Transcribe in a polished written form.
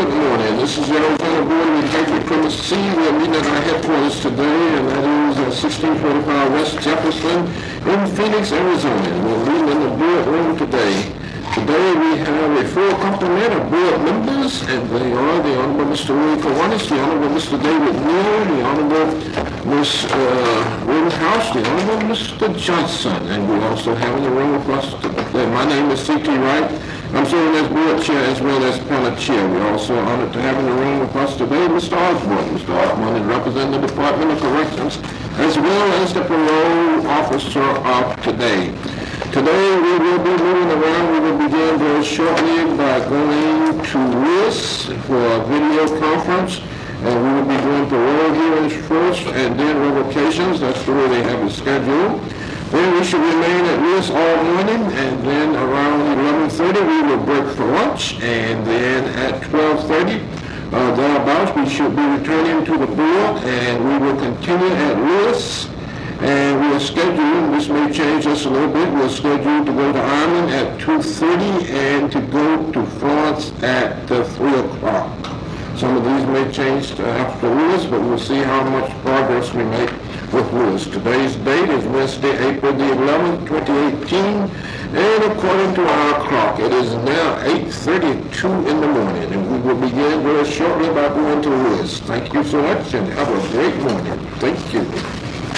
Good morning. This is the Arizona Board of Executive Premise C. We are meeting at our headquarters today, and that is at 1645 West Jefferson in Phoenix, Arizona. We're meeting in the board room today. Today we have a full complement of board members, and they are the Honorable Mr. Ray Kiwanis, the Honorable Mr. David Neal, the Honorable Ms. Rittenhouse, the Honorable Mr. Johnson, and we also have in the room with us today. My name is C.T. Wright. I'm serving as board chair as well as panel chair. We're also honored to have in the room with us today Mr. Osborne. Mr. Osborne is representing the Department of Corrections as well as the parole officer of today. Today we will be moving around. We will begin very shortly by going to WIS for a video conference. And we will be doing parole hearings first and then revocations. That's the way they have it scheduled. Then we should remain at WIS all morning, and then around 11:30 we will break for lunch, and then at 12:30 thereabouts we should be returning to the board, and we will continue at WIS. And we are scheduled, this may change just a little bit, we're scheduled to go to Ireland at 2:30 and to go to Florence at 3 o'clock. Some of these may change after WIS, but we'll see how much progress we make with WIS. Today's date is Wednesday, April the 11th, 2018, and according to our clock, it is now 8:32 in the morning, and we will begin very shortly by going to WIS. Thank you so much, and have a great morning. Thank you.